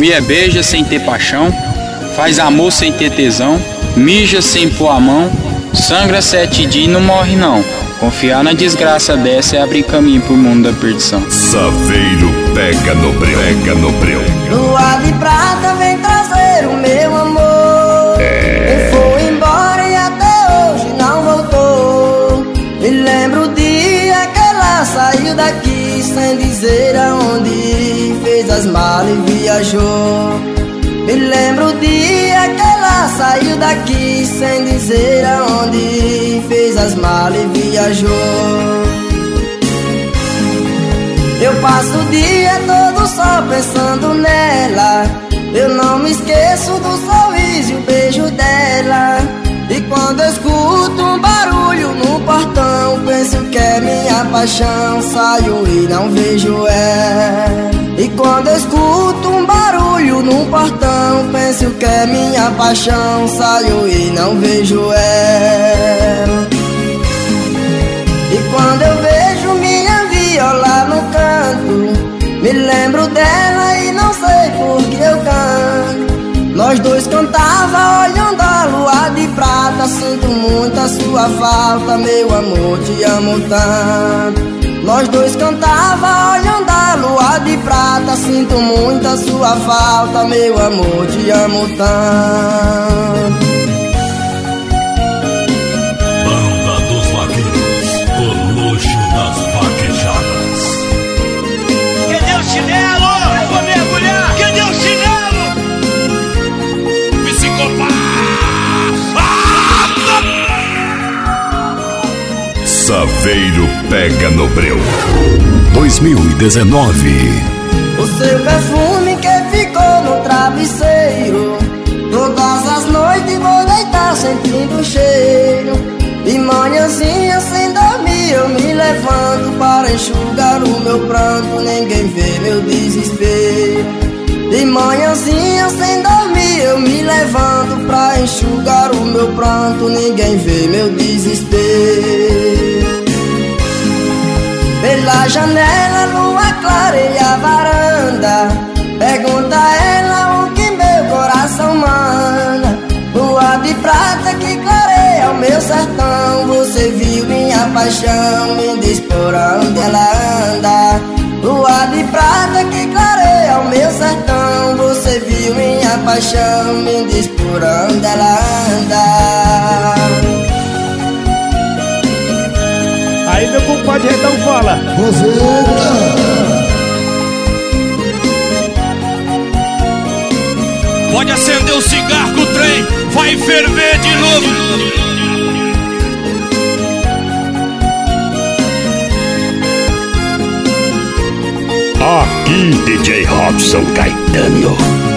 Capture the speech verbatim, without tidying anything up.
Mulher beija sem ter paixão, faz amor sem ter tesão, mija sem pôr a mão, sangra sete dias e não morre não. Confiar na desgraça dessa é abrir caminho pro mundo da perdição. Saveiro pega no breu, pega no breu. Lua de prata vem trazer o meu amor. É. Ele foi embora e até hoje não voltou. Me lembro o dia que ela saiu daqui sem dizer aonde, fez as malas e viajou. Me lembro o dia que ela saiu daqui sem dizer aonde, fez as malas e viajou. Eu passo o dia todo só pensando nela. Eu não me esqueço do sorriso e o beijo dela. E quando eu escuto um barulho no portão, penso que é minha paixão, saio e não vejo ela. E quando eu escuto um barulho no portão, penso que é minha paixão, saio e não vejo ela. E quando eu vejo minha viola no canto, me lembro dela e não sei por que eu canto. Nós dois cantava olhando a lua de prata. Sinto muito a sua falta, meu amor, te amo tanto. Nós dois cantava olhando a lua de prata. Sinto muito a sua falta, meu amor, te amo tanto. Banda dos Vaqueiros, o luxo das vaquejadas. Cadê o chinelo? Eu vou mergulhar. Cadê o chinelo? Psicopata! Saveiro pega no breu. dois mil e dezenove. O seu perfume que ficou no travesseiro, todas as noites vou deitar sentindo o cheiro. De manhãzinha sem dormir eu me levanto para enxugar o meu pranto, ninguém vê meu desespero. De manhãzinha sem dormir eu me levanto pra enxugar o meu pranto, ninguém vê meu desespero. Pela janela, lua clareia a varanda. Pergunta a ela o que meu coração manda. Lua de prata que clareia o meu sertão. Você viu minha paixão, me diz por onde ela anda. Lua de prata que clareia o meu sertão. Você viu minha paixão, me diz por onde ela anda. Aí meu compadre Redão fala: pode acender o cigarro que o trem vai ferver de novo. Aqui D J Robson Caetano.